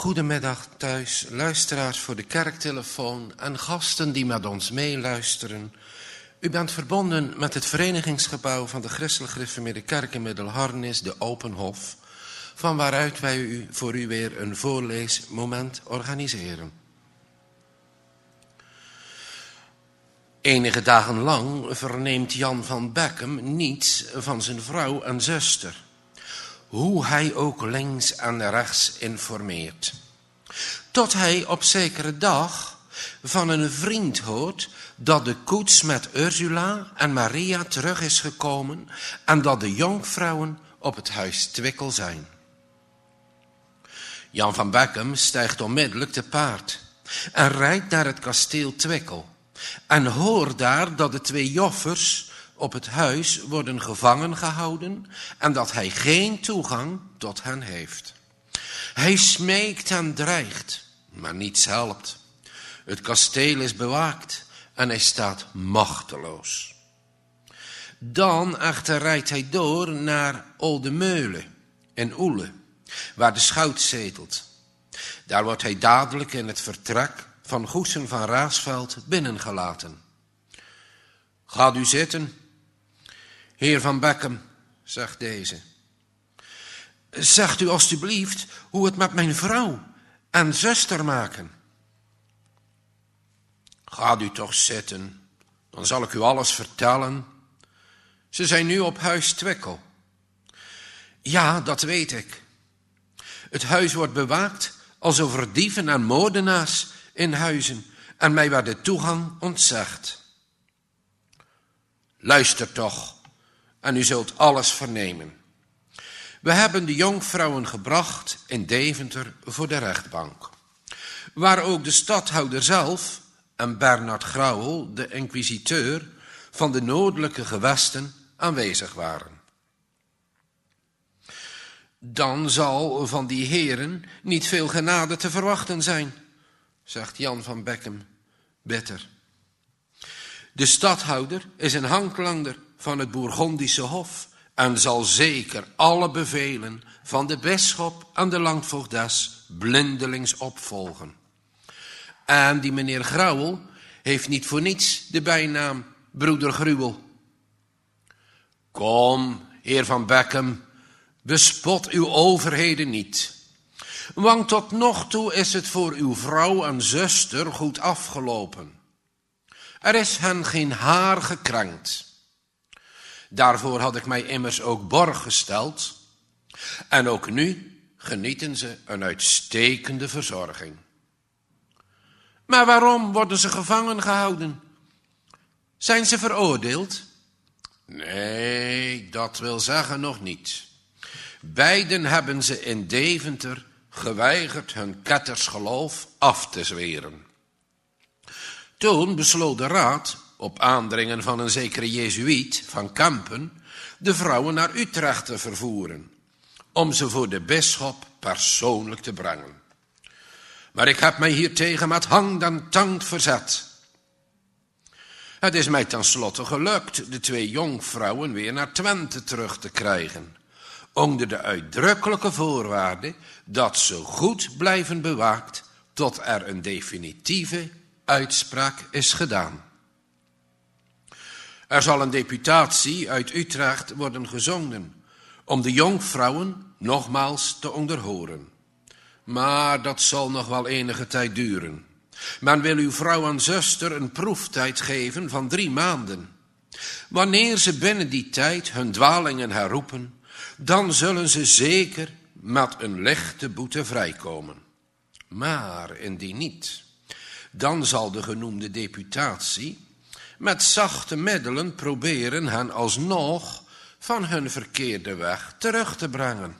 Goedemiddag thuis, luisteraars voor de kerktelefoon en gasten die met ons meeluisteren. U bent verbonden met het verenigingsgebouw van de Christelijk Gereformeerde Kerk in Middelharnis, de Open Hof, van waaruit wij voor u weer een voorleesmoment organiseren. Enige dagen lang verneemt Jan van Beckum niets van zijn vrouw en zuster, hoe hij ook links en rechts informeert. Tot hij op zekere dag van een vriend hoort dat de koets met Ursula en Maria terug is gekomen en dat de jonkvrouwen op het huis Twickel zijn. Jan van Beckum stijgt onmiddellijk te paard en rijdt naar het kasteel Twickel en hoort daar dat de 2 joffers op het huis worden gevangen gehouden en dat hij geen toegang tot hen heeft. Hij smeekt en dreigt, maar niets helpt. Het kasteel is bewaakt en hij staat machteloos. Dan echter rijdt hij door naar Oldemeulen in Oele, waar de schout zetelt. Daar wordt hij dadelijk in het vertrek van Goesen van Raasveld binnengelaten. Gaat u zitten, heer van Beckum, zegt deze. Zegt u alstublieft hoe het met mijn vrouw en zuster maken. Gaat u toch zitten, dan zal ik u alles vertellen. Ze zijn nu op huis Twickel. Ja, dat weet ik. Het huis wordt bewaakt alsof er dieven en moordenaars in huizen en mij werd de toegang ontzegd. Luister toch en u zult alles vernemen. We hebben de jonkvrouwen gebracht in Deventer voor de rechtbank, waar ook de stadhouder zelf en Bernard Grauwel, de inquisiteur van de noordelijke gewesten, aanwezig waren. Dan zal van die heren niet veel genade te verwachten zijn, zegt Jan van Beckum bitter. De stadhouder is een handlanger van het Bourgondische Hof en zal zeker alle bevelen van de bisschop en de landvoogdes blindelings opvolgen. En die meneer Grauwel heeft niet voor niets de bijnaam broeder Gruwel. Kom, heer van Beckum, bespot uw overheden niet. Want tot nog toe is het voor uw vrouw en zuster goed afgelopen. Er is hen geen haar gekrenkt. Daarvoor had ik mij immers ook borg gesteld. En ook nu genieten ze een uitstekende verzorging. Maar waarom worden ze gevangen gehouden? Zijn ze veroordeeld? Nee, dat wil zeggen nog niet. Beiden hebben ze in Deventer geweigerd hun kettersgeloof af te zweren. Toen besloot de raad, op aandringen van een zekere jezuïet van Kampen, de vrouwen naar Utrecht te vervoeren, om ze voor de bisschop persoonlijk te brengen. Maar ik heb mij hiertegen met hang en tand verzet. Het is mij tenslotte gelukt de 2 jonkvrouwen weer naar Twente terug te krijgen, onder de uitdrukkelijke voorwaarde dat ze goed blijven bewaakt tot er een definitieve uitspraak is gedaan. Er zal een deputatie uit Utrecht worden gezonden om de jonkvrouwen nogmaals te onderhoren. Maar dat zal nog wel enige tijd duren. Men wil uw vrouw en zuster een proeftijd geven van 3 maanden. Wanneer ze binnen die tijd hun dwalingen herroepen, dan zullen ze zeker met een lichte boete vrijkomen. Maar indien niet, dan zal de genoemde deputatie met zachte middelen proberen hen alsnog van hun verkeerde weg terug te brengen.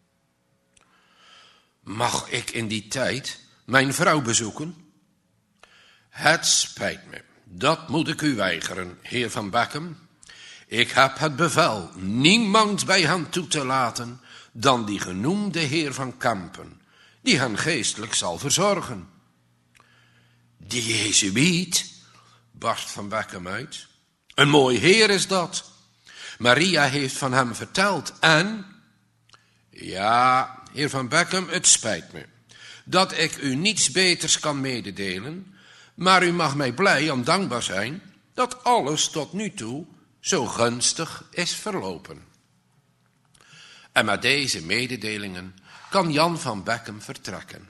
Mag ik in die tijd mijn vrouw bezoeken? Het spijt me, dat moet ik u weigeren, heer van Beckum. Ik heb het bevel niemand bij hen toe te laten dan die genoemde heer van Kampen, die hen geestelijk zal verzorgen. Die jezuïet, barst van Beckum uit. Een mooi heer is dat. Maria heeft van hem verteld en... Ja, heer van Beckum, het spijt me. dat ik u niets beters kan mededelen, maar u mag mij blij en dankbaar zijn dat alles tot nu toe zo gunstig is verlopen. En met deze mededelingen kan Jan van Beckum vertrekken.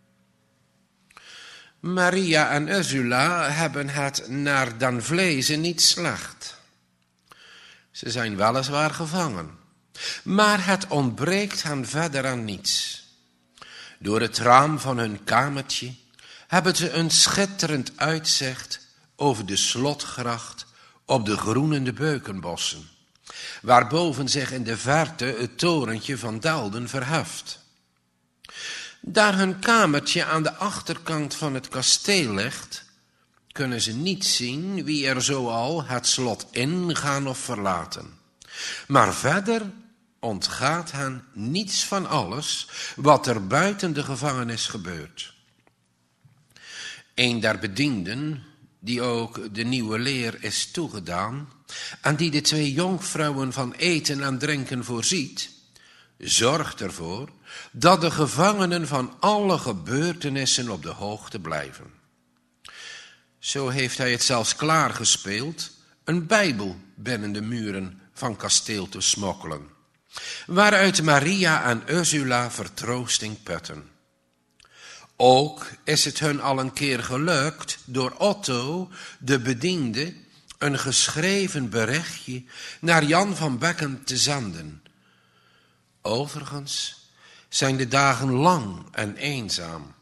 Maria en Ursula hebben het naar den vlezen niet slecht. Ze zijn weliswaar gevangen, maar het ontbreekt hen verder aan niets. Door het raam van hun kamertje hebben ze een schitterend uitzicht over de slotgracht op de groenende beukenbossen, waarboven zich in de verte het torentje van Delden verheft. Daar hun kamertje aan de achterkant van het kasteel ligt, kunnen ze niet zien wie er zoal het slot ingaan of verlaten. Maar verder ontgaat hen niets van alles wat er buiten de gevangenis gebeurt. Een der bedienden, die ook de nieuwe leer is toegedaan en die de 2 jonkvrouwen van eten en drinken voorziet, zorgt ervoor dat de gevangenen van alle gebeurtenissen op de hoogte blijven. Zo heeft hij het zelfs klaargespeeld een Bijbel binnen de muren van kasteel te smokkelen, waaruit Maria en Ursula vertroosting putten. Ook is het hun al een keer gelukt door Otto, de bediende, een geschreven berichtje naar Jan van Beckum te zenden. Overigens zijn de dagen lang en eenzaam.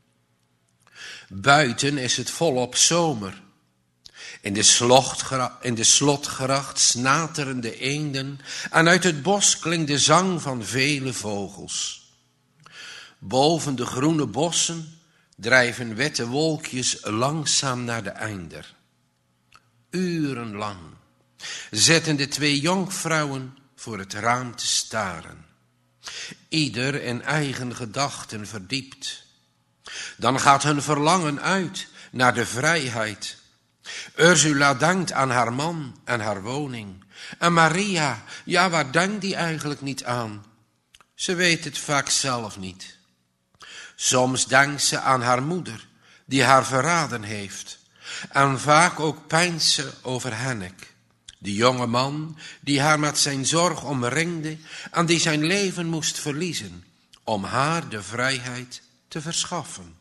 Buiten is het volop zomer. In de slotgracht snateren de eenden en uit het bos klinkt de zang van vele vogels. Boven de groene bossen drijven witte wolkjes langzaam naar de einder. Urenlang zitten de 2 jonkvrouwen voor het raam te staren, ieder in eigen gedachten verdiept. Dan gaat hun verlangen uit naar de vrijheid. Ursula denkt aan haar man en haar woning. En Maria, ja, waar denkt die eigenlijk niet aan? Ze weet het vaak zelf niet. Soms denkt ze aan haar moeder, die haar verraden heeft. En vaak ook peinst ze over Hennek, de jonge man die haar met zijn zorg omringde en die zijn leven moest verliezen om haar de vrijheid te verschaffen.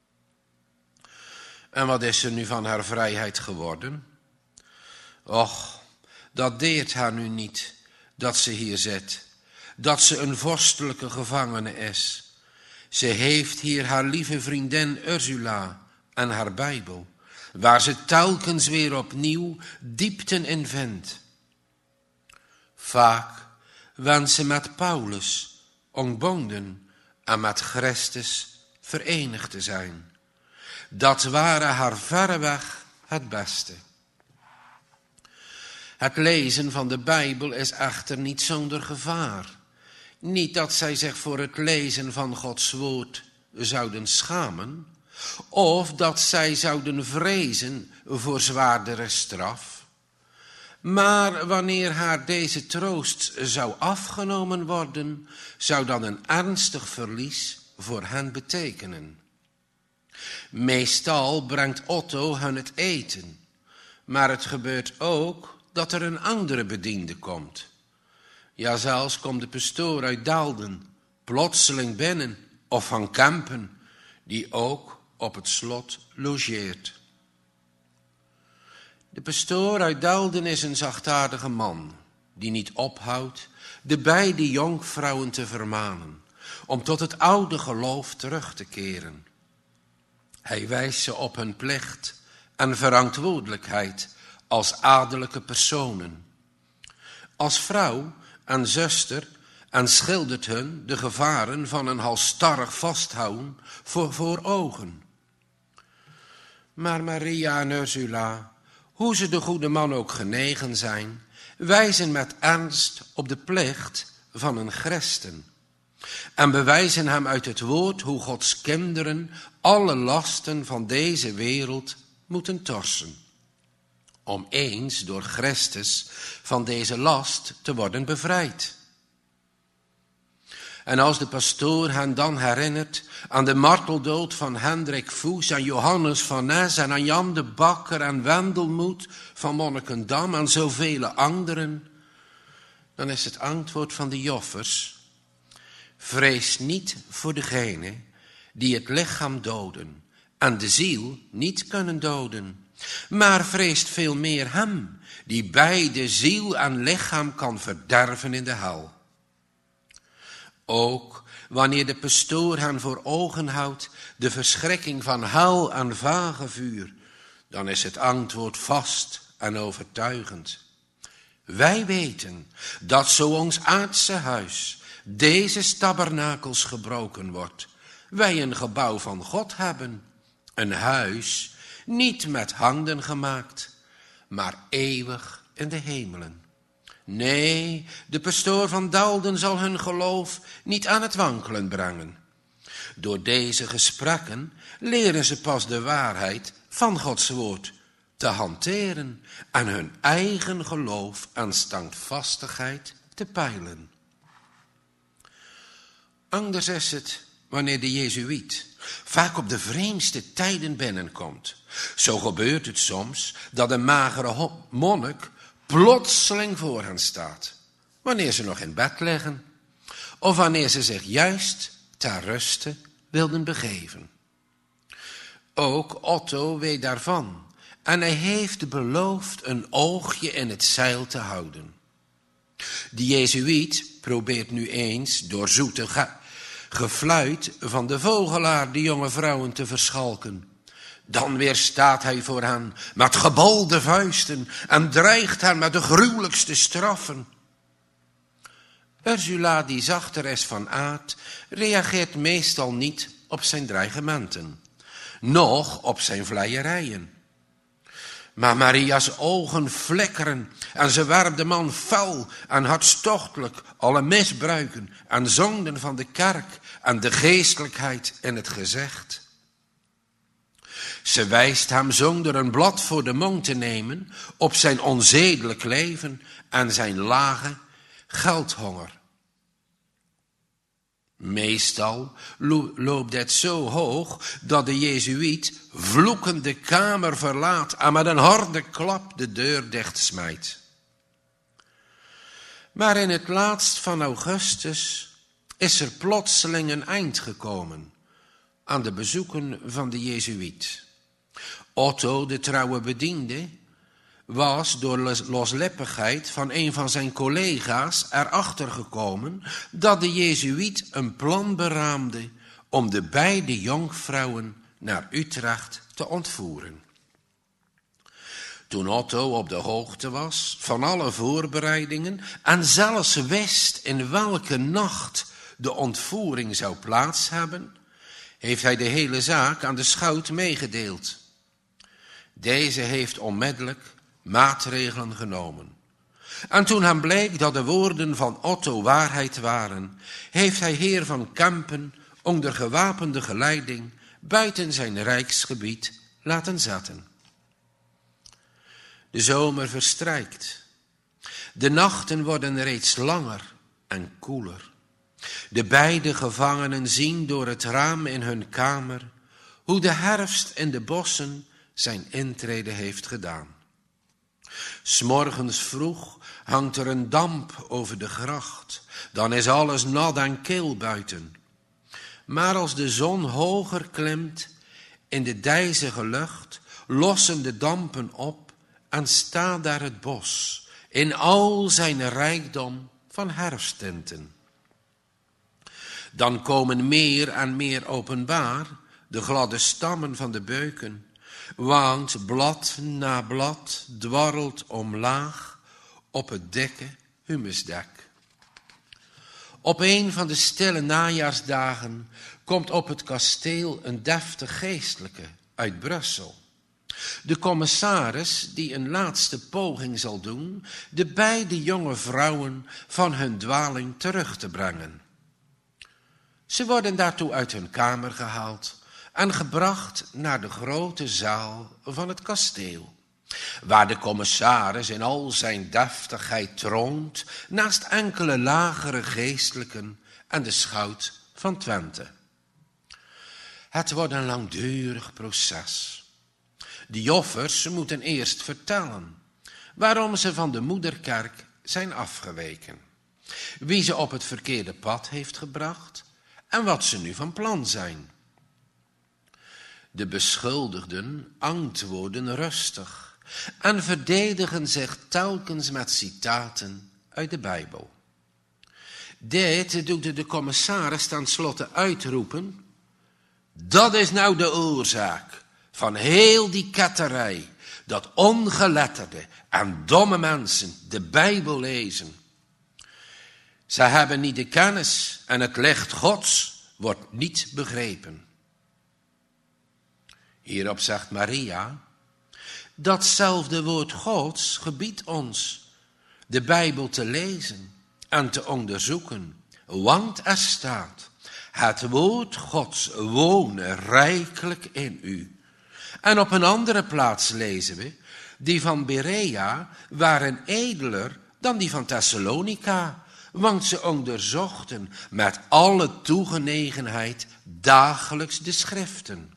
En wat is er nu van haar vrijheid geworden? Och, dat deert haar nu niet, dat ze hier zit, dat ze een vorstelijke gevangene is. Ze heeft hier haar lieve vriendin Ursula en haar Bijbel, waar ze telkens weer opnieuw diepten in vindt. Vaak wens ze met Paulus ontbonden en met Christus verenigd te zijn. Dat ware haar verreweg het beste. Het lezen van de Bijbel is echter niet zonder gevaar. Niet dat zij zich voor het lezen van Gods woord zouden schamen, of dat zij zouden vrezen voor zwaardere straf. Maar wanneer haar deze troost zou afgenomen worden, zou dat een ernstig verlies voor hen betekenen. Meestal brengt Otto hen het eten, maar het gebeurt ook dat er een andere bediende komt. Ja, zelfs komt de pastoor uit Delden plotseling binnen, of van Kempen, die ook op het slot logeert. De pastoor uit Delden is een zachtaardige man, die niet ophoudt de beide jonkvrouwen te vermanen, om tot het oude geloof terug te keren. Hij wijst ze op hun plicht en verantwoordelijkheid als adellijke personen. Als vrouw en zuster en schildert hun de gevaren van een halsstarrig vasthouden voor ogen. Maar Maria en Ursula, hoe ze de goede man ook genegen zijn, wijzen met ernst op de plicht van een christen en bewijzen hem uit het woord hoe Gods kinderen alle lasten van deze wereld moeten torsen, om eens door Christus van deze last te worden bevrijd. En als de pastoor hen dan herinnert aan de marteldood van Hendrik Voes, aan Johannes van Nes en aan Jan de Bakker en Wendelmoed van Monnikendam en zoveel anderen, dan is het antwoord van de joffers: vrees niet voor degene die het lichaam doden en de ziel niet kunnen doden, maar vreest veel meer hem die beide ziel en lichaam kan verderven in de hel. Ook wanneer de pastoor hen voor ogen houdt de verschrikking van hel en vagevuur, dan is het antwoord vast en overtuigend. Wij weten dat zo ons aardse huis, deze tabernakels gebroken wordt, wij een gebouw van God hebben, een huis niet met handen gemaakt, maar eeuwig in de hemelen. Nee, de pastoor van Dalden zal hun geloof niet aan het wankelen brengen. Door deze gesprekken leren ze pas de waarheid van Gods woord te hanteren en hun eigen geloof en standvastigheid te peilen. Anders is het wanneer de jezuïet vaak op de vreemdste tijden binnenkomt. Zo gebeurt het soms dat een magere monnik plotseling voor hen staat, wanneer ze nog in bed liggen, of wanneer ze zich juist ter ruste wilden begeven. Ook Otto weet daarvan en hij heeft beloofd een oogje in het zeil te houden. De jezuïet probeert nu eens door zoete gefluit van de vogelaar de jonge vrouwen te verschalken. Dan weer staat hij voor hen met gebalde vuisten en dreigt hen met de gruwelijkste straffen. Ursula, die zachter is van aard, reageert meestal niet op zijn dreigementen, noch op zijn vleierijen. Maar Maria's ogen flikkeren en ze werpt de man fel en hartstochtelijk alle misbruiken en zonden van de kerk en de geestelijkheid in het gezicht. Ze wijst hem zonder een blad voor de mond te nemen op zijn onzedelijk leven en zijn lage geldhonger. Meestal loopt het zo hoog dat de jezuïet vloekend de kamer verlaat en met een harde klap de deur dichtsmijt. Maar in het laatst van augustus is er plotseling een eind gekomen aan de bezoeken van de jezuïet. Otto, de trouwe bediende, was door loslippigheid van een van zijn collega's erachter gekomen dat de jezuïet een plan beraamde om de beide jonkvrouwen naar Utrecht te ontvoeren. Toen Otto op de hoogte was van alle voorbereidingen en zelfs wist in welke nacht de ontvoering zou plaats hebben, heeft hij de hele zaak aan de schout meegedeeld. Deze heeft onmiddellijk maatregelen genomen. En toen hem bleek dat de woorden van Otto waarheid waren, heeft hij heer van Kempen onder gewapende geleiding buiten zijn rijksgebied laten zetten. De zomer verstrijkt. De nachten worden reeds langer en koeler. De beide gevangenen zien door het raam in hun kamer hoe de herfst in de bossen zijn intrede heeft gedaan. 'S Morgens vroeg hangt er een damp over de gracht, dan is alles nat en kil buiten. Maar als de zon hoger klimt in de dijzige lucht, lossen de dampen op en staat daar het bos in al zijn rijkdom van herfsttinten. Dan komen meer en meer openbaar de gladde stammen van de beuken, want blad na blad dwarrelt omlaag op het dikke humusdek. Op een van de stille najaarsdagen komt op het kasteel een deftig geestelijke uit Brussel. De commissaris die een laatste poging zal doen de beide jonge vrouwen van hun dwaling terug te brengen. Ze worden daartoe uit hun kamer gehaald en gebracht naar de grote zaal van het kasteel, waar de commissaris in al zijn deftigheid troont naast enkele lagere geestelijken en de schout van Twente. Het wordt een langdurig proces. De joffers moeten eerst vertellen waarom ze van de moederkerk zijn afgeweken, wie ze op het verkeerde pad heeft gebracht en wat ze nu van plan zijn. De beschuldigden antwoorden rustig en verdedigen zich telkens met citaten uit de Bijbel. Dit doet de commissaris tenslotte uitroepen: dat is nou de oorzaak van heel die ketterij, dat ongeletterde en domme mensen de Bijbel lezen. Zij hebben niet de kennis en het licht Gods wordt niet begrepen. Hierop zegt Maria: datzelfde woord Gods gebiedt ons de Bijbel te lezen en te onderzoeken, want er staat: het woord Gods wonen rijkelijk in u. En op een andere plaats lezen we: die van Berea waren edeler dan die van Thessalonica, want ze onderzochten met alle toegenegenheid dagelijks de schriften.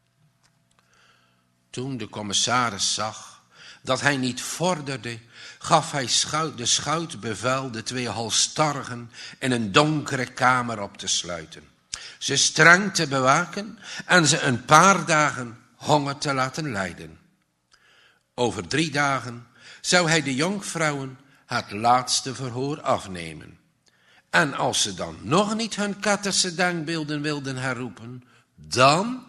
Toen de commissaris zag dat hij niet vorderde, gaf hij de schout bevel de 2 halsstarrigen in een donkere kamer op te sluiten, ze streng te bewaken en ze een paar dagen honger te laten lijden. Over 3 dagen zou hij de jonkvrouwen het laatste verhoor afnemen. En als ze dan nog niet hun ketterse denkbeelden wilden herroepen, dan...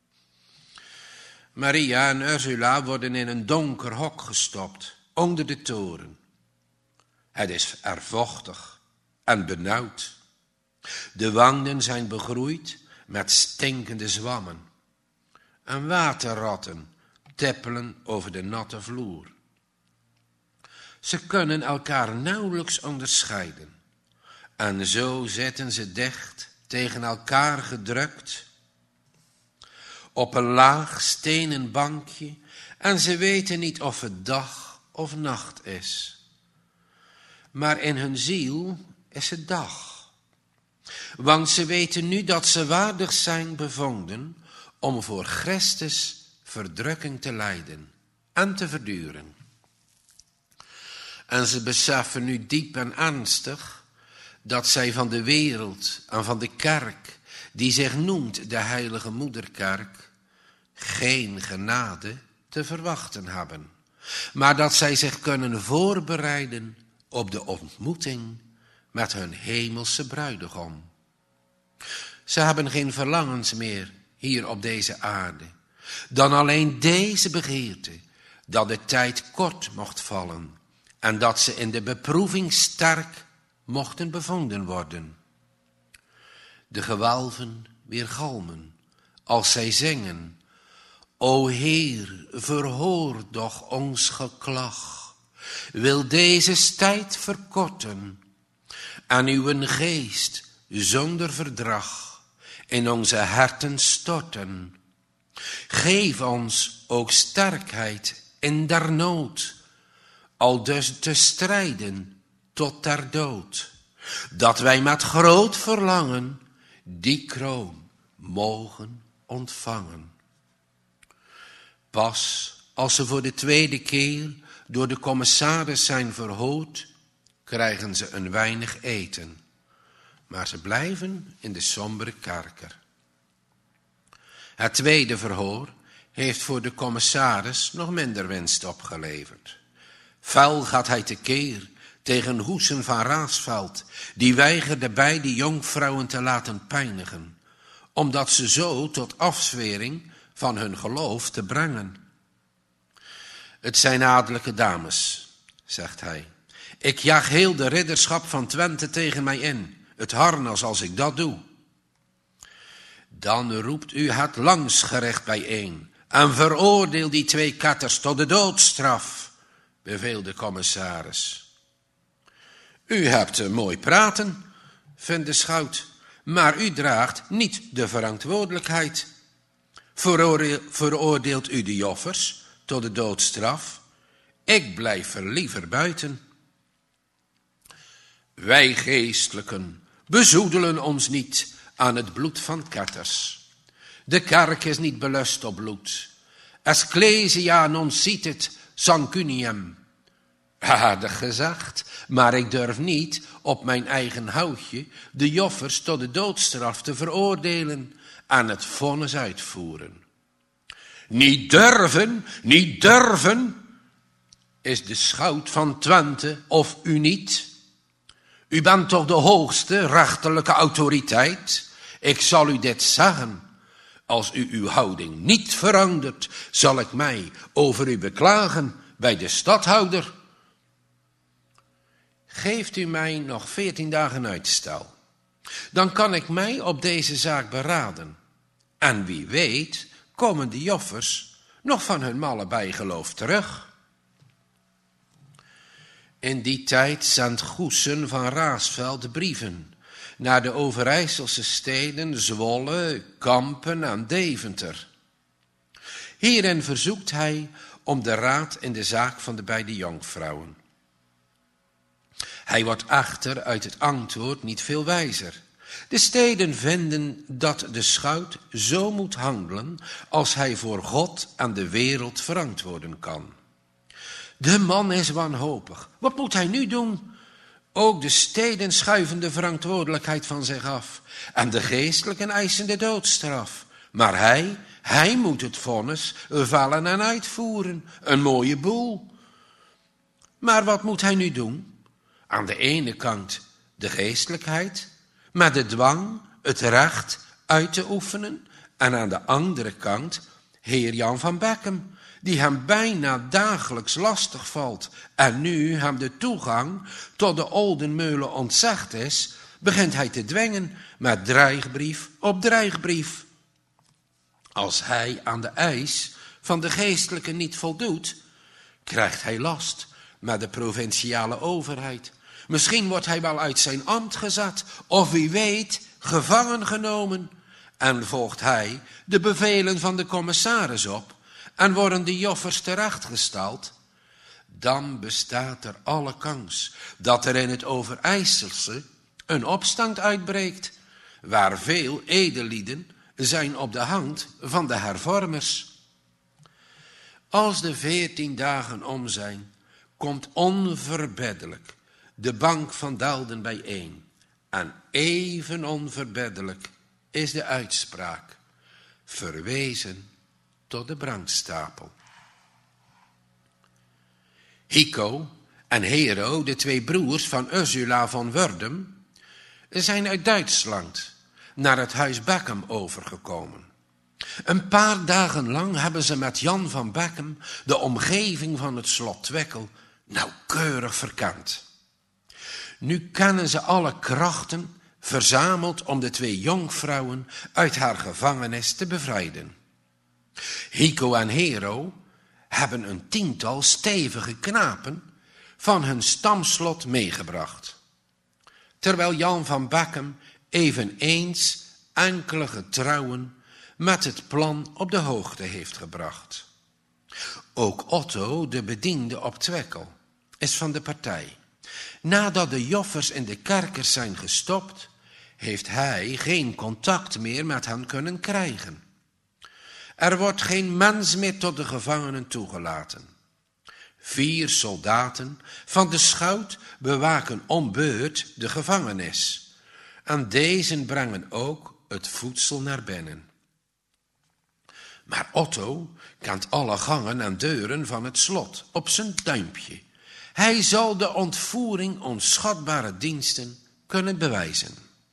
Maria en Ursula worden in een donker hok gestopt, onder de toren. Het is er vochtig en benauwd. De wanden zijn begroeid met stinkende zwammen. En waterratten tippelen over de natte vloer. Ze kunnen elkaar nauwelijks onderscheiden. En zo zitten ze dicht tegen elkaar gedrukt op een laag stenen bankje en ze weten niet of het dag of nacht is. Maar in hun ziel is het dag. Want ze weten nu dat ze waardig zijn bevonden om voor Christus verdrukking te lijden en te verduren. En ze beseffen nu diep en ernstig dat zij van de wereld en van de kerk, die zich noemt de Heilige Moederkerk, geen genade te verwachten hebben, maar dat zij zich kunnen voorbereiden op de ontmoeting met hun hemelse bruidegom. Ze hebben geen verlangens meer hier op deze aarde, dan alleen deze begeerte, dat de tijd kort mocht vallen en dat ze in de beproeving sterk mochten bevonden worden. De gewelven weergalmen als zij zingen: O Heer, verhoor doch ons geklag, wil deze tijd verkorten en uw geest zonder verdrag in onze harten storten. Geef ons ook sterkheid in der nood, al dus te strijden tot ter dood, dat wij met groot verlangen die kroon mogen ontvangen. Pas als ze voor de 2e keer door de commissaris zijn verhoord, krijgen ze een weinig eten. Maar ze blijven in de sombere kerker. Het 2e verhoor heeft voor de commissaris nog minder winst opgeleverd. Fel gaat hij tekeer tegen Hoesen van Raasveld, die weigerde beide jonkvrouwen te laten pijnigen, omdat ze zo tot afzwering van hun geloof te brengen. Het zijn adellijke dames, zegt hij. Ik jaag heel de ridderschap van Twente tegen mij in, het harnas als ik dat doe. Dan roept u het langsgerecht bijeen en veroordeel die 2 ketters tot de doodstraf, beveelt de commissaris. U hebt mooi praten, vindt de schout, maar u draagt niet de verantwoordelijkheid. Veroordeelt u de joffers tot de doodstraf? Ik blijf er liever buiten. Wij geestelijken Bezoedelen ons niet aan het bloed van ketters. De kerk is niet belust op bloed. Ecclesia non sitit sancunium. Aardig gezegd, maar ik durf niet op mijn eigen houtje de joffers tot de doodstraf te veroordelen en het vonnis uitvoeren. Niet durven, is de schout van Twente of u niet? U bent toch de hoogste rechterlijke autoriteit? Ik zal u dit zeggen. Als u uw houding niet verandert, zal ik mij over u beklagen bij de stadhouder. Geeft u mij nog 14 dagen uitstel, dan kan ik mij op deze zaak beraden. En wie weet komen de joffers nog van hun malle bijgeloof terug. In die tijd zendt Goesen van Raasveld brieven naar de Overijsselse steden Zwolle, Kampen en Deventer. Hierin verzoekt hij om de raad in de zaak van de beide jonkvrouwen. Hij wordt echter uit het antwoord niet veel wijzer. De steden vinden dat de schout zo moet handelen als hij voor God en de wereld verantwoorden kan. De man is wanhopig. Wat moet hij nu doen? Ook de steden schuiven de verantwoordelijkheid van zich af en de geestelijken eisen de doodstraf. Maar hij moet het vonnis vellen en uitvoeren. Een mooie boel. Maar wat moet hij nu doen? Aan de ene kant de geestelijkheid, met de dwang het recht uit te oefenen. En aan de andere kant heer Jan van Beckum, die hem bijna dagelijks lastig valt. En nu hem de toegang tot de Oldenmeulen ontzegd is, begint hij te dwingen met dreigbrief op dreigbrief. Als hij aan de eis van de geestelijke niet voldoet, krijgt hij last met de provinciale overheid. Misschien wordt hij wel uit zijn ambt gezet, of wie weet, gevangen genomen. En volgt hij de bevelen van de commissaris op en worden de joffers terechtgesteld. Dan bestaat er alle kans dat er in het Overijsselse een opstand uitbreekt, waar veel edellieden zijn op de hand van de hervormers. Als de 14 dagen om zijn, komt onverbiddelijk de bank van Delden bijeen. En even onverbiddelijk is de uitspraak, verwezen tot de brandstapel. Hico en Hero, de 2 broers van Ursula van Wurdum, zijn uit Duitsland naar het huis Beckum overgekomen. Een paar dagen lang hebben ze met Jan van Beckum de omgeving van het slot Twickel nauwkeurig verkend. Nu kennen ze alle krachten verzameld om de 2 jonkvrouwen uit haar gevangenis te bevrijden. Hico en Hero hebben een 10-tal stevige knapen van hun stamslot meegebracht, terwijl Jan van Beckum eveneens enkele getrouwen met het plan op de hoogte heeft gebracht. Ook Otto, de bediende op Twickel, is van de partij. Nadat de joffers in de kerkers zijn gestopt, heeft hij geen contact meer met hen kunnen krijgen. Er wordt geen mens meer tot de gevangenen toegelaten. 4 soldaten van de schout bewaken om beurt de gevangenis. En deze brengen ook het voedsel naar binnen. Maar Otto kent alle gangen en deuren van het slot op zijn duimpje. Hij zal de ontvoering onschatbare diensten kunnen bewijzen.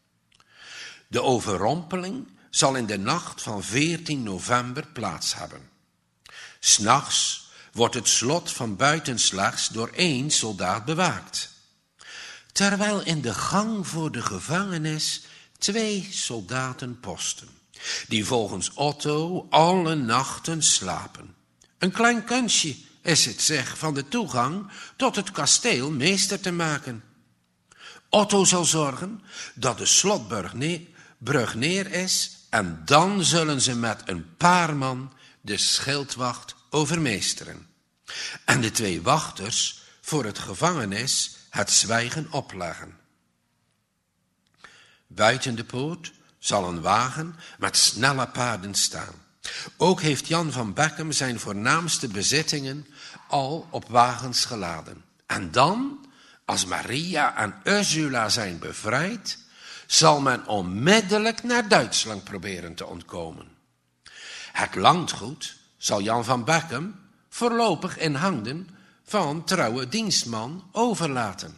De overrompeling zal in de nacht van 14 november plaats hebben. 's Nachts wordt het slot van buitenslangs door 1 soldaat bewaakt, terwijl in de gang voor de gevangenis 2 soldaten posten, die volgens Otto alle nachten slapen. Een klein kunstje is het zich van de toegang tot het kasteel meester te maken. Otto zal zorgen dat de slotbrug neer is en dan zullen ze met een paar man de schildwacht overmeesteren. En de 2 wachters voor het gevangenis het zwijgen opleggen. Buiten de poort zal een wagen met snelle paarden staan. Ook heeft Jan van Beckum zijn voornaamste bezittingen al op wagens geladen. En dan, als Maria en Ursula zijn bevrijd, zal men onmiddellijk naar Duitsland proberen te ontkomen. Het landgoed zal Jan van Beckum voorlopig in handen van trouwe dienstman overlaten.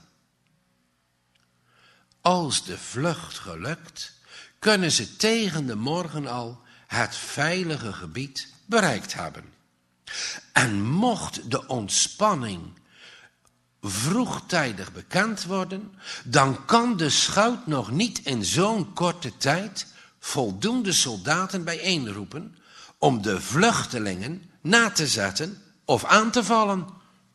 Als de vlucht gelukt, kunnen ze tegen de morgen al het veilige gebied bereikt hebben. En mocht de ontspanning vroegtijdig bekend worden, dan kan de schout nog niet in zo'n korte tijd voldoende soldaten bijeenroepen om de vluchtelingen na te zetten of aan te vallen.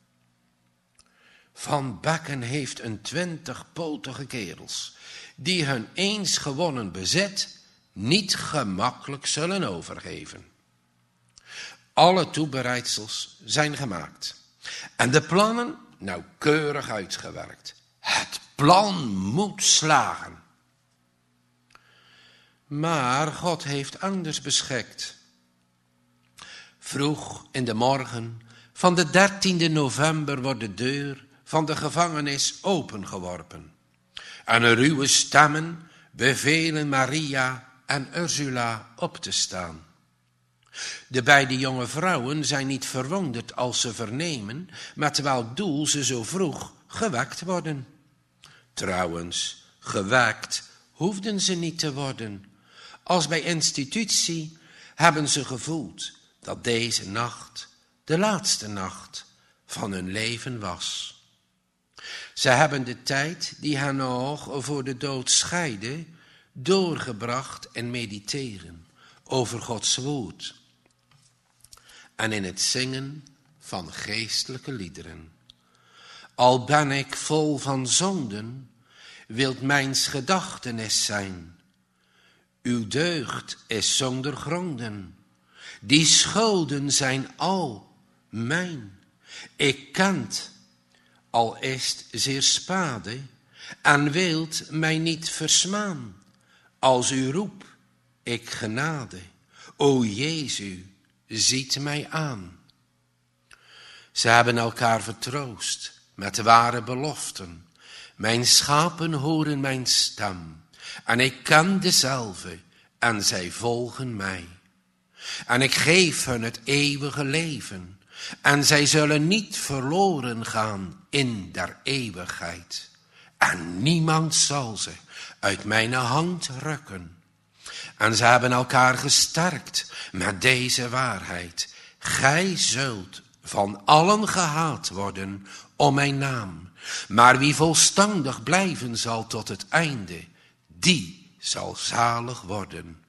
Van Beckum heeft een 20-potige kerels, die hun eens gewonnen bezit niet gemakkelijk zullen overgeven. Alle toebereidsels zijn gemaakt en de plannen nauwkeurig uitgewerkt. Het plan moet slagen. Maar God heeft anders beschikt. Vroeg in de morgen van de 13e november wordt de deur van de gevangenis opengeworpen. En ruwe stemmen bevelen Maria en Ursula op te staan. De beide jonge vrouwen zijn niet verwonderd als ze vernemen met welk doel ze zo vroeg gewekt worden. Trouwens, gewekt hoefden ze niet te worden. Als bij institutie hebben ze gevoeld dat deze nacht de laatste nacht van hun leven was. Ze hebben de tijd die hen nog voor de dood scheidde doorgebracht in mediteren over Gods woord en in het zingen van geestelijke liederen. Al ben ik vol van zonden, wilt mijns gedachtenis zijn. Uw deugd is zonder gronden, die schulden zijn al mijn. Ik kent, al is het zeer spade, en wilt mij niet versmaan. Als u roep, ik genade, o Jezus, ziet mij aan. Ze hebben elkaar vertroost met ware beloften. Mijn schapen horen mijn stem, en ik ken dezelfde, en zij volgen mij. En ik geef hun het eeuwige leven, en zij zullen niet verloren gaan in der eeuwigheid. En niemand zal ze uit mijn hand rukken. En ze hebben elkaar gesterkt met deze waarheid. Gij zult van allen gehaat worden om mijn naam. Maar wie volstandig blijven zal tot het einde, die zal zalig worden.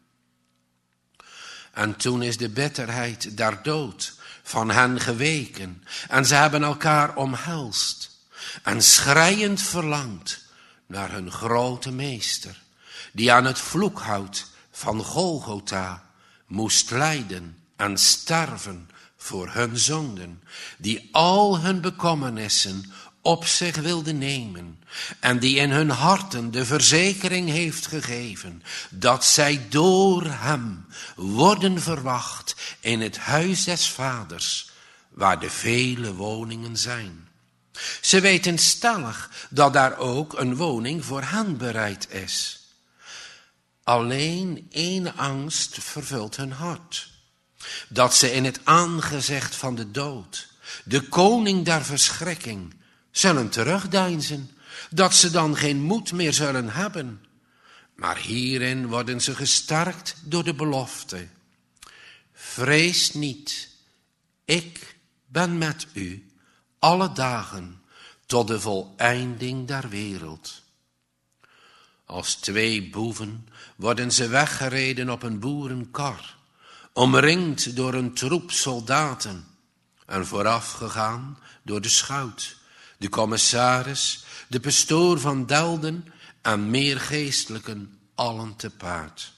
En toen is de bitterheid der dood van hen geweken. En ze hebben elkaar omhelst. En schreiend verlangd naar hun grote meester, die aan het vloekhout van Golgotha moest lijden en sterven voor hun zonden, die al hun bekommernissen op zich wilde nemen en die in hun harten de verzekering heeft gegeven dat zij door hem worden verwacht in het huis des Vaders, waar de vele woningen zijn. Ze weten stellig dat daar ook een woning voor hen bereid is. Alleen één angst vervult hun hart. Dat ze in het aangezicht van de dood, de koning der verschrikking, zullen terugdeinzen. Dat ze dan geen moed meer zullen hebben. Maar hierin worden ze gesterkt door de belofte. Vrees niet, ik ben met u alle dagen tot de voleinding der wereld. Als twee boeven worden ze weggereden op een boerenkar, omringd door een troep soldaten en voorafgegaan door de schout, de commissaris, de pastoor van Delden en meer geestelijken, allen te paard.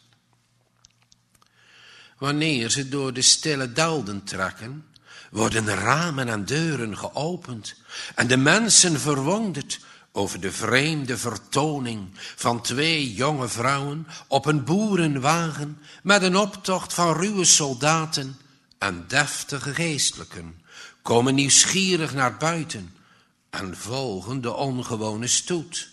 Wanneer ze door de stille Delden trekken, worden ramen en deuren geopend en de mensen verwonderd over de vreemde vertoning van 2 jonge vrouwen op een boerenwagen met een optocht van ruwe soldaten en deftige geestelijken, komen nieuwsgierig naar buiten en volgen de ongewone stoet.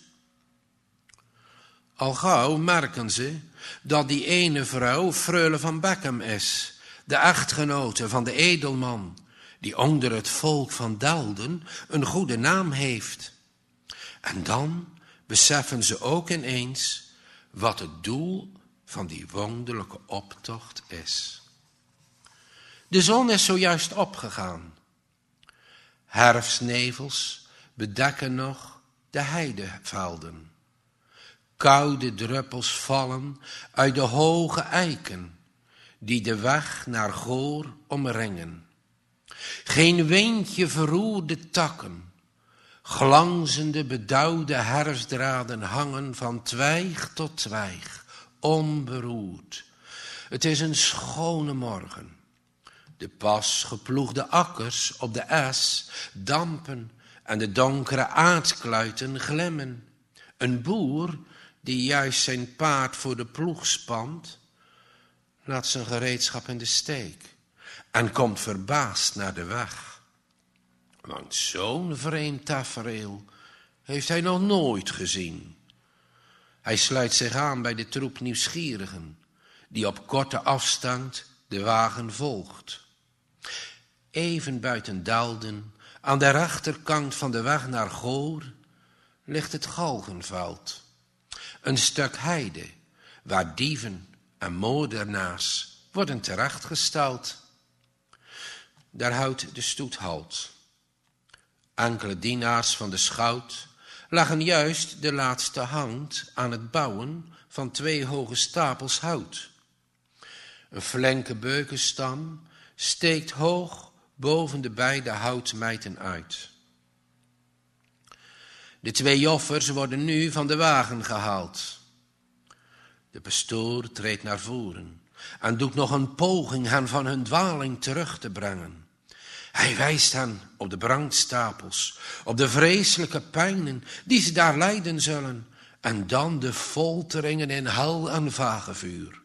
Al gauw merken ze dat die ene vrouw freule van Beckham is, de echtgenote van de edelman, die onder het volk van Delden een goede naam heeft. En dan beseffen ze ook ineens wat het doel van die wonderlijke optocht is. De zon is zojuist opgegaan. Herfstnevels bedekken nog de heidevelden. Koude druppels vallen uit de hoge eiken die de weg naar Goor omringen. Geen windje verroert de takken. Glanzende, bedauwde herfstdraden hangen van twijg tot twijg, onberoerd. Het is een schone morgen. De pas geploegde akkers op de es dampen en de donkere aardkluiten glimmen. Een boer die juist zijn paard voor de ploeg spant, laat zijn gereedschap in de steek en komt verbaasd naar de weg. Want zo'n vreemd tafereel heeft hij nog nooit gezien. Hij sluit zich aan bij de troep nieuwsgierigen, die op korte afstand de wagen volgt. Even buiten Delden, aan de rechterkant van de weg naar Goor, ligt het Galgenveld. Een stuk heide, waar dieven en moordenaars worden terechtgesteld. Daar houdt de stoet halt. Enkele dienaars van de schout leggen juist de laatste hand aan het bouwen van 2 hoge stapels hout. Een flinke beukenstam steekt hoog boven de beide houtmijten uit. De 2 joffers worden nu van de wagen gehaald. De pastoor treedt naar voren en doet nog een poging hen van hun dwaling terug te brengen. Hij wijst hen op de brandstapels, op de vreselijke pijnen die ze daar lijden zullen, en dan de folteringen in hel en vagevuur.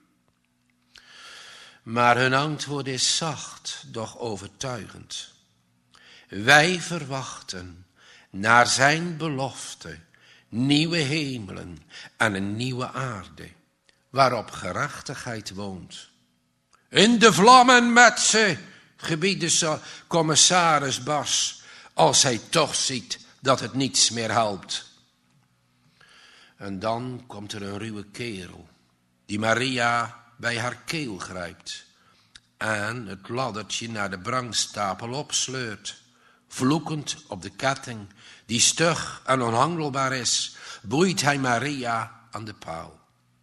Maar hun antwoord is zacht, doch overtuigend. Wij verwachten naar zijn belofte nieuwe hemelen en een nieuwe aarde, waarop gerechtigheid woont. In de vlammen met ze, gebiedt de commissaris Bas, als hij toch ziet dat het niets meer helpt. En dan komt er een ruwe kerel, die Maria bij haar keel grijpt en het laddertje naar de brandstapel opsleurt. Vloekend op de ketting, die stug en onhandelbaar is, boeit hij Maria aan de paal.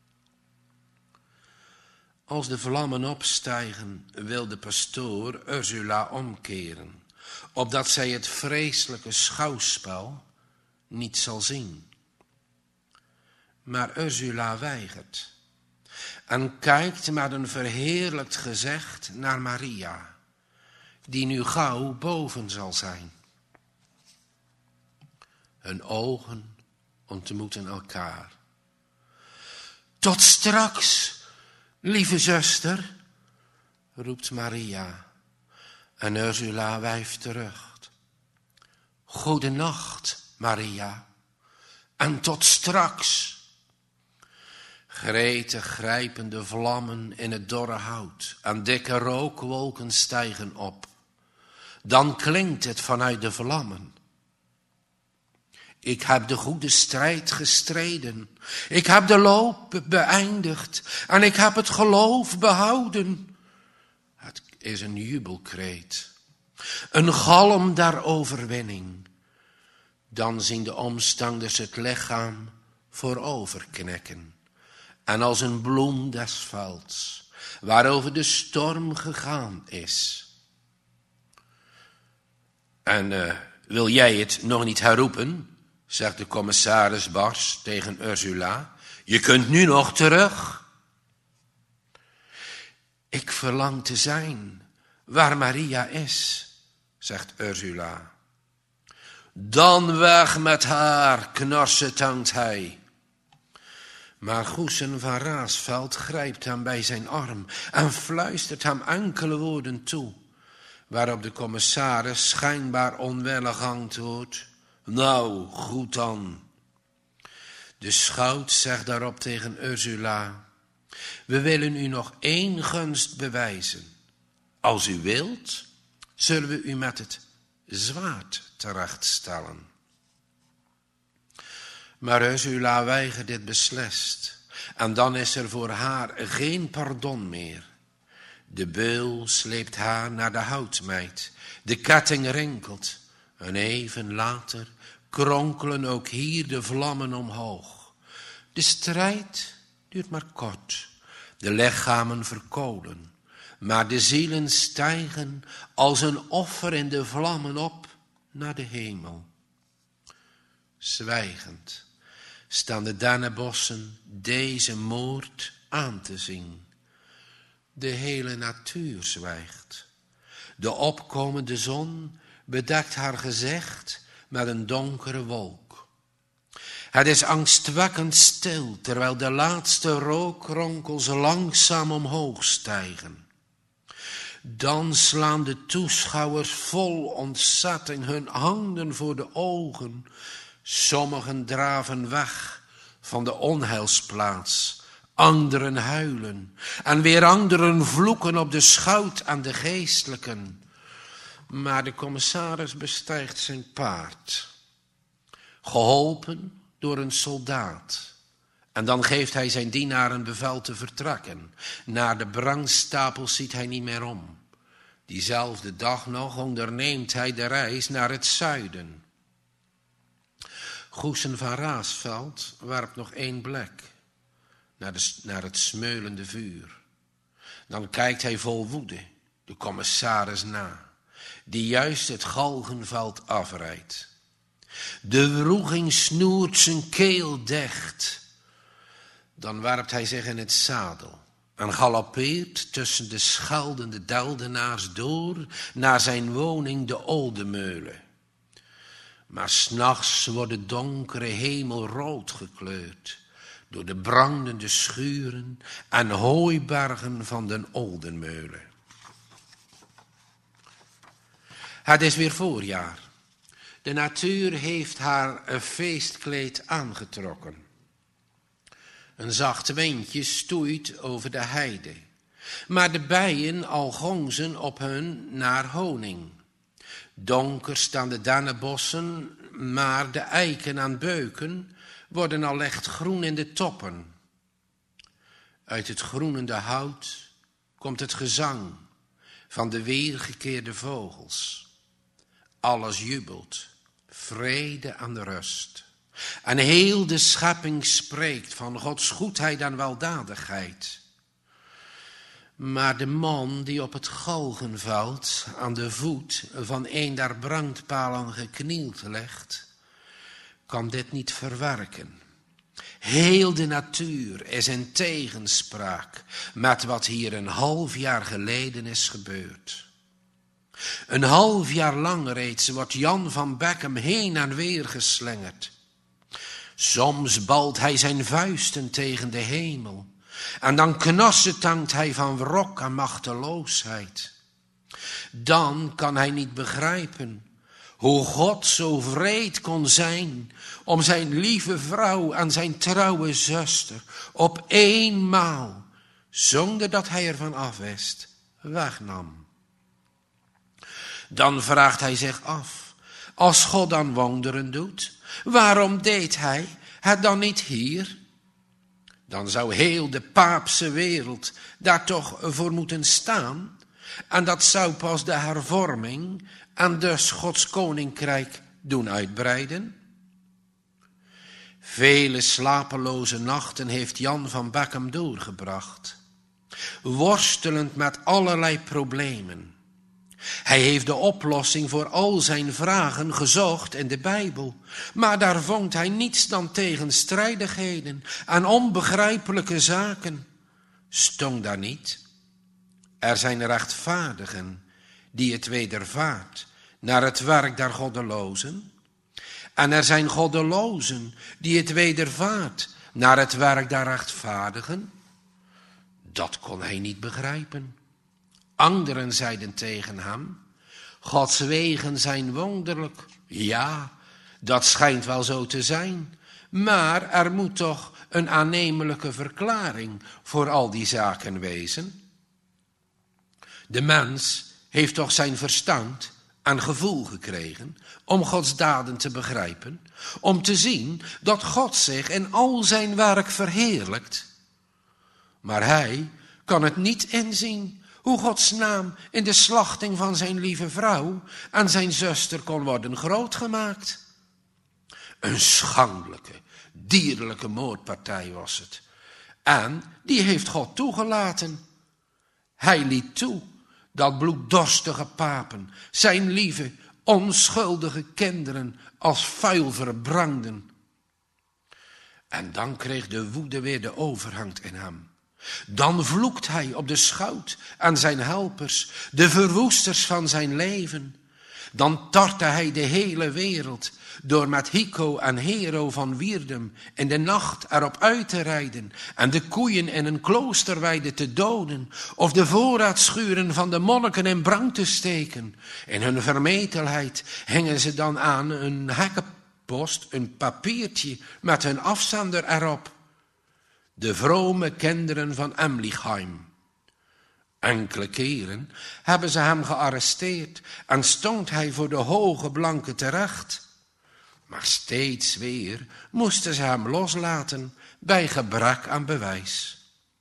Als de vlammen opstijgen, wil de pastoor Ursula omkeren, opdat zij het vreselijke schouwspel niet zal zien. Maar Ursula weigert en kijkt met een verheerlijkt gezicht naar Maria, die nu gauw boven zal zijn. Hun ogen ontmoeten elkaar. Tot straks, lieve zuster, roept Maria, en Ursula wijft terug. Goedenacht, Maria, en tot straks. Gretig grijpen de vlammen in het dorre hout en dikke rookwolken stijgen op. Dan klinkt het vanuit de vlammen. Ik heb de goede strijd gestreden. Ik heb de loop beëindigd en ik heb het geloof behouden. Het is een jubelkreet, een galm der overwinning. Dan zien de omstanders het lichaam voorover knikken. En als een bloem des velds, waarover de storm gegaan is. En wil jij het nog niet herroepen, zegt de commissaris Bas tegen Ursula. Je kunt nu nog terug. Ik verlang te zijn waar Maria is, zegt Ursula. Dan weg met haar, knarsetangt hij. Maar Goesen van Raasveld grijpt hem bij zijn arm en fluistert hem enkele woorden toe, waarop de commissaris schijnbaar onwillig antwoordt: nou, goed dan. De schout zegt daarop tegen Ursula: we willen u nog 1 gunst bewijzen. Als u wilt, zullen we u met het zwaard terechtstellen. Maar Ursula weigert dit beslist. En dan is er voor haar geen pardon meer. De beul sleept haar naar de houtmeid. De ketting rinkelt. En even later kronkelen ook hier de vlammen omhoog. De strijd duurt maar kort. De lichamen verkolen. Maar de zielen stijgen als een offer in de vlammen op naar de hemel. Zwijgend staan de dennenbossen deze moord aan te zien. De hele natuur zwijgt. De opkomende zon bedekt haar gezicht met een donkere wolk. Het is angstwekkend stil, terwijl de laatste rookkronkels langzaam omhoog stijgen. Dan slaan de toeschouwers vol ontzetting hun handen voor de ogen. Sommigen draven weg van de onheilsplaats, anderen huilen en weer anderen vloeken op de schout en de geestelijken. Maar de commissaris bestijgt zijn paard, geholpen door een soldaat. En dan geeft hij zijn dienaren bevel te vertrekken. Naar de brandstapels ziet hij niet meer om. Diezelfde dag nog onderneemt hij de reis naar het zuiden. Goesen van Raasveld werpt nog 1 blik naar het smeulende vuur. Dan kijkt hij vol woede de commissaris na, die juist het galgenveld afrijdt. De wroeging snoert zijn keel dicht. Dan werpt hij zich in het zadel en galoppeert tussen de scheldende Deldenaars door naar zijn woning de Oldemeulen. Maar 's nachts wordt de donkere hemel rood gekleurd door de brandende schuren en hooibergen van den Oldemeulen. Het is weer voorjaar. De natuur heeft haar feestkleed aangetrokken. Een zacht windje stoeit over de heide, maar de bijen al gonzen op hun naar honing. Donker staan de dennenbossen, maar de eiken en beuken worden al licht groen in de toppen. Uit het groenende hout komt het gezang van de weergekeerde vogels. Alles jubelt, vrede en rust. En heel de schepping spreekt van Gods goedheid en weldadigheid. Maar de man die op het galgenveld aan de voet van een der brandpalen geknield ligt, kan dit niet verwerken. Heel de natuur is in tegenspraak met wat hier een half jaar geleden is gebeurd. Een half jaar lang reeds wordt Jan van Beckum heen en weer geslingerd. Soms balt hij zijn vuisten tegen de hemel. En dan knarsetangt hij van wrok en machteloosheid. Dan kan hij niet begrijpen hoe God zo wreed kon zijn om zijn lieve vrouw en zijn trouwe zuster op eenmaal, zonder dat hij ervan afwist, wegnam. Dan vraagt hij zich af, als God dan wonderen doet, waarom deed hij het dan niet hier? Dan zou heel de paapse wereld daar toch voor moeten staan. En dat zou pas de hervorming en dus Gods koninkrijk doen uitbreiden. Vele slapeloze nachten heeft Jan van Beckum doorgebracht, worstelend met allerlei problemen. Hij heeft de oplossing voor al zijn vragen gezocht in de Bijbel, maar daar vond hij niets dan tegenstrijdigheden en onbegrijpelijke zaken. Stond daar niet: er zijn rechtvaardigen die het wedervaart naar het werk der goddelozen? En er zijn goddelozen die het wedervaart naar het werk der rechtvaardigen. Dat kon hij niet begrijpen. Anderen zeiden tegen hem: Gods wegen zijn wonderlijk. Ja, dat schijnt wel zo te zijn. Maar er moet toch een aannemelijke verklaring voor al die zaken wezen. De mens heeft toch zijn verstand en gevoel gekregen om Gods daden te begrijpen, om te zien dat God zich in al zijn werk verheerlijkt. Maar hij kan het niet inzien hoe Gods naam in de slachting van zijn lieve vrouw en zijn zuster kon worden grootgemaakt. Een schandelijke, dierlijke moordpartij was het. En die heeft God toegelaten. Hij liet toe dat bloeddorstige papen zijn lieve, onschuldige kinderen als vuil verbrandden. En dan kreeg de woede weer de overhand in hem. Dan vloekt hij op de schout en zijn helpers, de verwoesters van zijn leven. Dan tartte hij de hele wereld door met Hico en Hero van Wierdum in de nacht erop uit te rijden en de koeien in een kloosterweide te doden of de voorraadschuren van de monniken in brand te steken. In hun vermetelheid hingen ze dan aan een hekkenpost een papiertje met hun afzender erop. De vrome kinderen van Emlichheim. Enkele keren hebben ze hem gearresteerd en stond hij voor de hoge blanke terecht. Maar steeds weer moesten ze hem loslaten bij gebrek aan bewijs.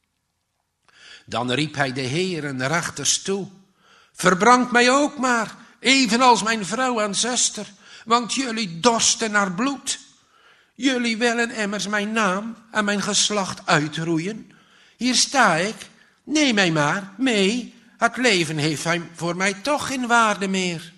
Dan riep hij de heren rechters toe: Verbrand mij ook maar, evenals mijn vrouw en zuster, want jullie dorsten naar bloed. Jullie willen immers mijn naam en mijn geslacht uitroeien. Hier sta ik, neem mij maar mee, het leven heeft voor mij toch geen waarde meer.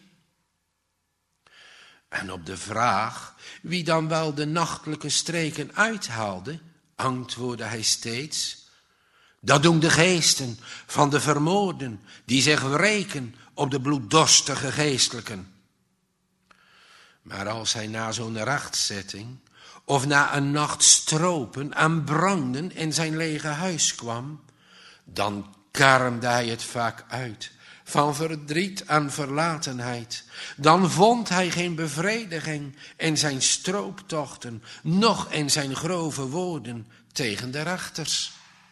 En op de vraag wie dan wel de nachtelijke streken uithaalde, antwoordde hij steeds: Dat doen de geesten van de vermoorden, die zich wreken op de bloeddorstige geestelijken. Maar als hij na zo'n rechtzetting of na een nacht stropen en branden in zijn lege huis kwam, dan karmde hij het vaak uit van verdriet en verlatenheid. Dan vond hij geen bevrediging in zijn strooptochten, noch in zijn grove woorden tegen de rechters.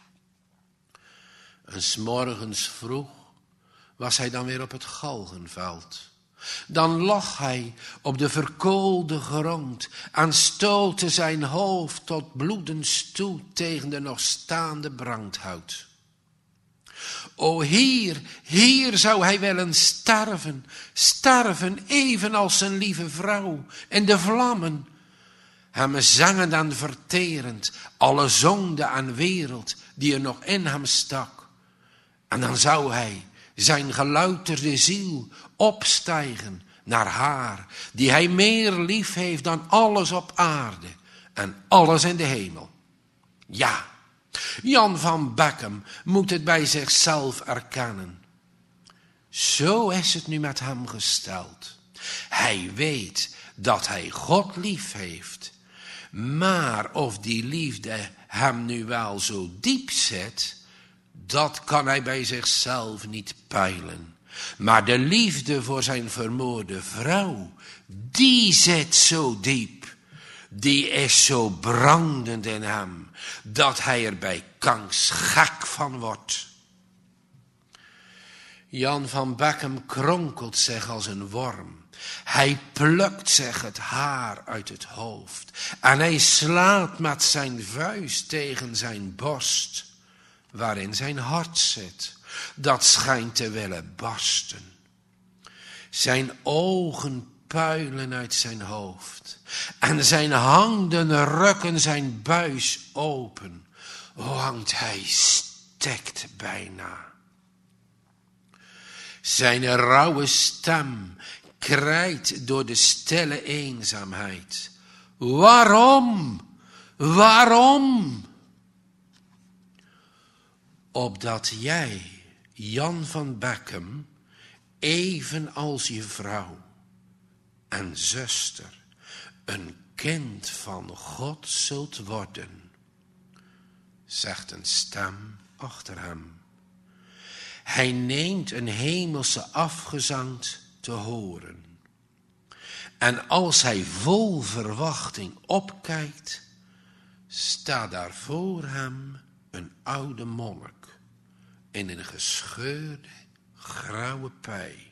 En 's morgens vroeg was hij dan weer op het galgenveld. Dan lag hij op de verkoolde grond en stootte zijn hoofd tot bloedens toe tegen de nog staande brandhout. O hier zou hij willen sterven, sterven evenals zijn lieve vrouw in de vlammen. Hem zangend en verterend alle zonde en wereld die er nog in hem stak. En dan zou hij zijn gelouterde ziel opstijgen naar haar, die hij meer lief heeft dan alles op aarde en alles in de hemel. Ja, Jan van Beckum moet het bij zichzelf erkennen. Zo is het nu met hem gesteld. Hij weet dat hij God lief heeft. Maar of die liefde hem nu wel zo diep zit, dat kan hij bij zichzelf niet peilen. Maar de liefde voor zijn vermoorde vrouw, die zit zo diep. Die is zo brandend in hem, dat hij er bij kangsgek van wordt. Jan van Beckum kronkelt zich als een worm. Hij plukt zich het haar uit het hoofd. En hij slaat met zijn vuist tegen zijn borst, waarin zijn hart zit. Dat schijnt te willen barsten. Zijn ogen puilen uit zijn hoofd. En zijn handen rukken zijn buis open. Want hij stikt bijna. Zijn rauwe stem krijt door de stille eenzaamheid. Waarom? Waarom? Opdat jij, Jan van Beckum, evenals je vrouw en zuster, een kind van God zult worden, zegt een stem achter hem. Hij neemt een hemelse afgezant te horen. En als hij vol verwachting opkijkt, staat daar voor hem een oude monnik in een gescheurde grauwe pij.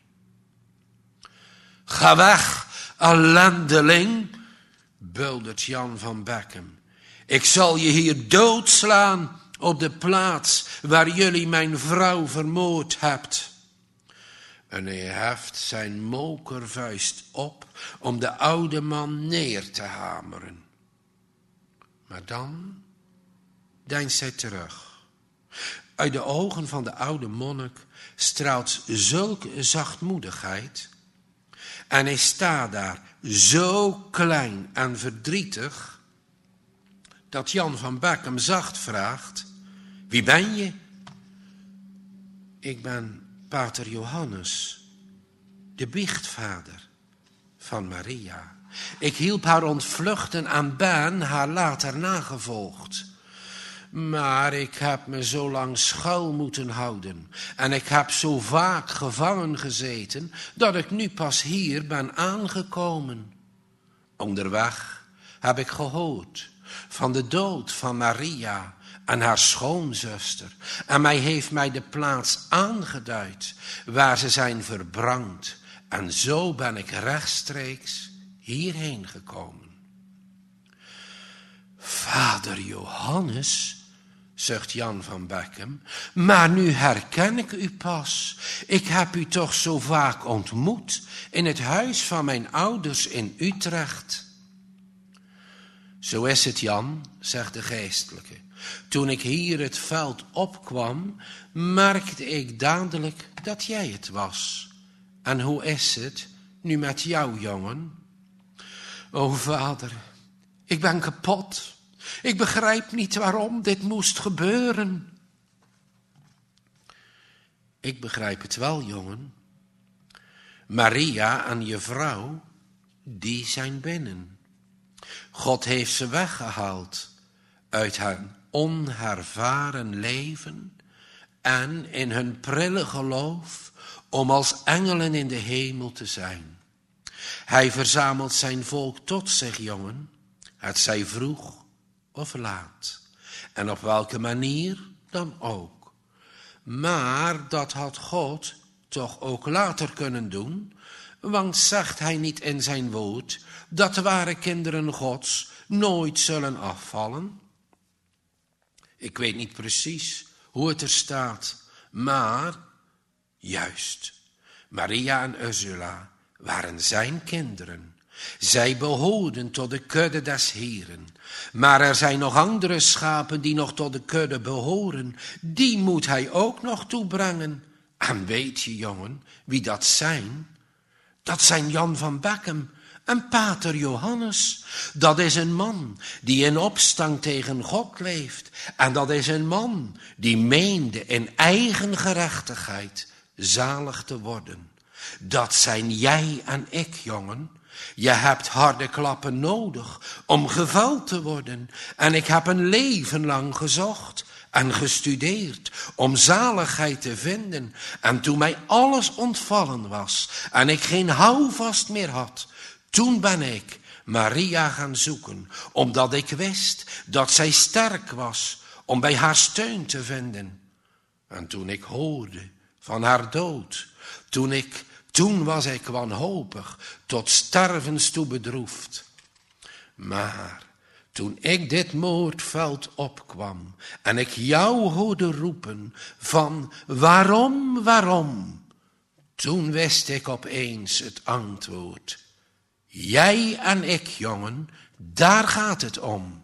Ga weg, ellendeling, buldert Jan van Beckum. Ik zal je hier doodslaan op de plaats waar jullie mijn vrouw vermoord hebt. En hij heft zijn mokervuist op om de oude man neer te hameren. Maar dan deinst hij terug. Uit de ogen van de oude monnik straalt zulke zachtmoedigheid. En hij staat daar zo klein en verdrietig, dat Jan van Beckum zacht vraagt: wie ben je? Ik ben pater Johannes, de biechtvader van Maria. Ik hielp haar ontvluchten en ben haar later nagevolgd. Maar ik heb me zo lang schuil moeten houden en ik heb zo vaak gevangen gezeten dat ik nu pas hier ben aangekomen. Onderweg heb ik gehoord van de dood van Maria en haar schoonzuster. En heeft mij de plaats aangeduid waar ze zijn verbrand. En zo ben ik rechtstreeks hierheen gekomen. Vader Johannes, zucht Jan van Beckum, maar nu herken ik u pas. Ik heb u toch zo vaak ontmoet in het huis van mijn ouders in Utrecht. Zo is het, Jan, zegt de geestelijke. Toen ik hier het veld opkwam, merkte ik dadelijk dat jij het was. En hoe is het nu met jou, jongen? O vader, ik ben kapot. Ik begrijp niet waarom dit moest gebeuren. Ik begrijp het wel, jongen. Maria en je vrouw, die zijn binnen. God heeft ze weggehaald uit haar onhervaren leven en in hun prille geloof om als engelen in de hemel te zijn. Hij verzamelt zijn volk tot zich, jongen, het zij vroeg of laat, en op welke manier dan ook. Maar dat had God toch ook later kunnen doen, want zegt hij niet in zijn woord dat de ware kinderen Gods nooit zullen afvallen? Ik weet niet precies hoe het er staat, maar juist, Maria en Ursula waren zijn kinderen. Zij behoorden tot de kudde des Heren. Maar er zijn nog andere schapen die nog tot de kudde behoren. Die moet hij ook nog toebrengen. En weet je, jongen, wie dat zijn? Dat zijn Jan van Beckum en pater Johannes. Dat is een man die in opstand tegen God leeft. En dat is een man die meende in eigen gerechtigheid zalig te worden. Dat zijn jij en ik, jongen. Je hebt harde klappen nodig om geveld te worden. En ik heb een leven lang gezocht en gestudeerd om zaligheid te vinden. En toen mij alles ontvallen was en ik geen houvast meer had, toen ben ik Maria gaan zoeken, omdat ik wist dat zij sterk was om bij haar steun te vinden. En toen ik hoorde van haar dood, toen was ik wanhopig, tot stervens toe bedroefd. Maar toen ik dit moordveld opkwam en ik jou hoorde roepen van waarom, toen wist ik opeens het antwoord. Jij en ik, jongen, daar gaat het om.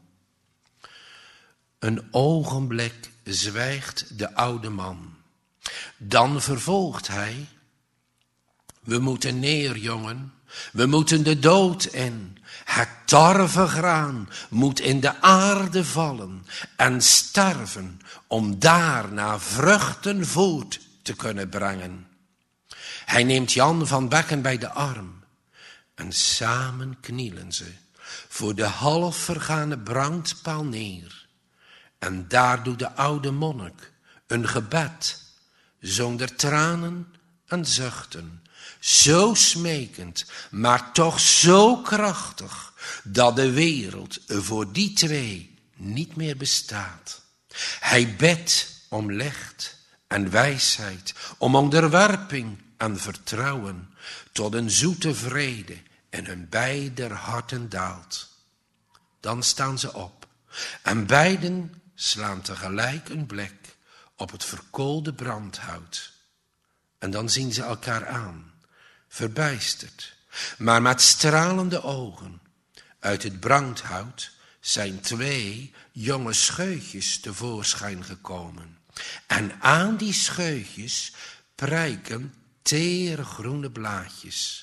Een ogenblik zwijgt de oude man. Dan vervolgt hij. We moeten neer, jongen. We moeten de dood in. Het tarwegraan moet in de aarde vallen en sterven om daarna vruchten voort te kunnen brengen. Hij neemt Jan van Beckum bij de arm en samen knielen ze voor de half vergane brandpaal neer. En daar doet de oude monnik een gebed, zonder tranen en zuchten, zo smekend, maar toch zo krachtig, dat de wereld voor die twee niet meer bestaat. Hij bidt om licht en wijsheid, om onderwerping en vertrouwen, tot een zoete vrede in hun beider harten daalt. Dan staan ze op en beiden slaan tegelijk een blik op het verkoolde brandhout. En dan zien ze elkaar aan, verbijsterd, maar met stralende ogen. Uit het brandhout zijn 2 jonge scheutjes tevoorschijn gekomen. En aan die scheutjes prijken tere groene blaadjes.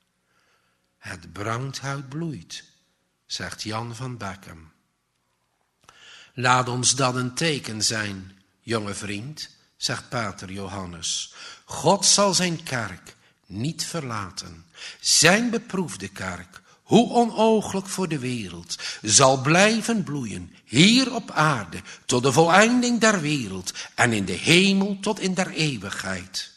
Het brandhout bloeit, zegt Jan van Beckum. Laat ons dat een teken zijn, jonge vriend, zegt pater Johannes. God zal zijn kerk niet verlaten. Zijn beproefde kerk, hoe onooglijk voor de wereld, zal blijven bloeien, hier op aarde, tot de voleinding der wereld en in de hemel tot in der eeuwigheid.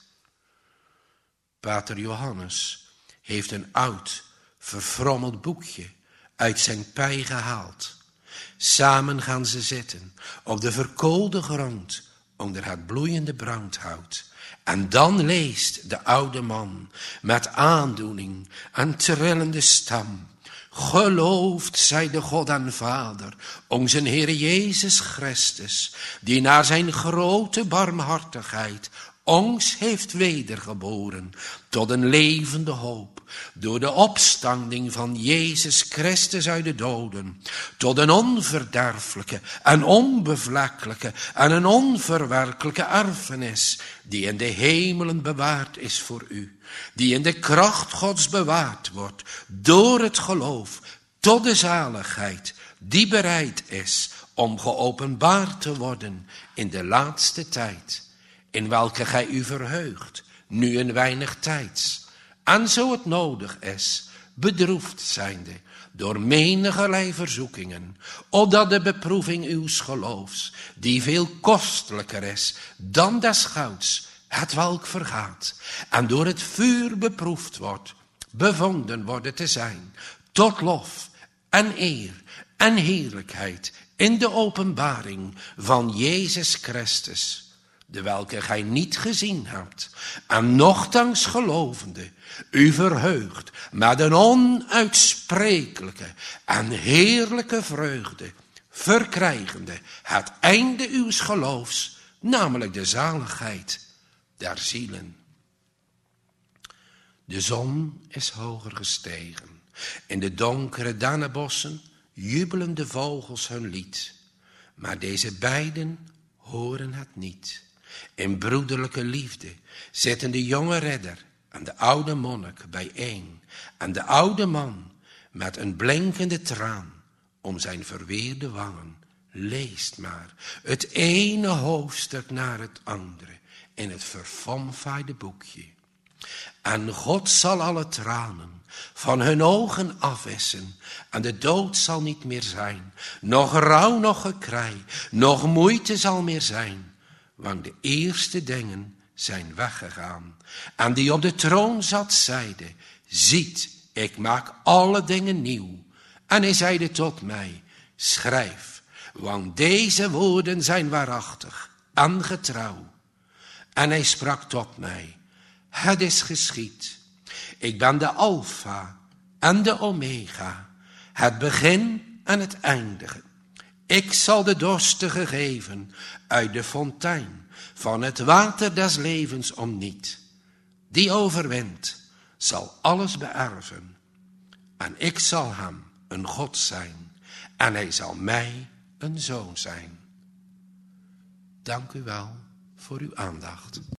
Pater Johannes heeft een oud, verfrommeld boekje uit zijn pij gehaald. Samen gaan ze zitten op de verkoolde grond onder het bloeiende brandhout. En dan leest de oude man met aandoening en trillende stem: Geloofd zij de God en Vader, onze Heer Jezus Christus, die naar zijn grote barmhartigheid ons heeft wedergeboren tot een levende hoop, door de opstanding van Jezus Christus uit de doden, tot een onverderfelijke en onbevlekkelijke en een onverwerkelijke erfenis, die in de hemelen bewaard is voor u, die in de kracht Gods bewaard wordt, door het geloof, tot de zaligheid, die bereid is om geopenbaard te worden in de laatste tijd, in welke gij u verheugt, nu een weinig tijds, en zo het nodig is, bedroefd zijnde door menigerlei verzoekingen, opdat de beproeving uws geloofs, die veel kostelijker is dan des gouds, het welk vergaat, en door het vuur beproefd wordt, bevonden worden te zijn, tot lof en eer en heerlijkheid in de openbaring van Jezus Christus, de welke gij niet gezien hebt, en nochtans gelovende, u verheugt met een onuitsprekelijke en heerlijke vreugde, verkrijgende het einde uws geloofs, namelijk de zaligheid der zielen. De zon is hoger gestegen. In de donkere dennenbossen jubelen de vogels hun lied. Maar deze beiden horen het niet. In broederlijke liefde zitten de jonge ridder en de oude monnik bijeen. En de oude man met een blinkende traan om zijn verweerde wangen leest maar het ene hoofdstuk naar het andere in het verfomfaaide boekje. En God zal alle tranen van hun ogen afwissen, en de dood zal niet meer zijn, noch rouw, noch gekrij, noch moeite zal meer zijn, want de eerste dingen zijn weggegaan. En die op de troon zat zeide: ziet, ik maak alle dingen nieuw. En hij zeide tot mij: schrijf, want deze woorden zijn waarachtig en getrouw. En hij sprak tot mij: het is geschied. Ik ben de Alpha en de Omega, het begin en het eindige. Ik zal de dorstige geven uit de fontein van het water des levens om niet. Die overwint zal alles beërven. En ik zal hem een God zijn en hij zal mij een zoon zijn. Dank u wel voor uw aandacht.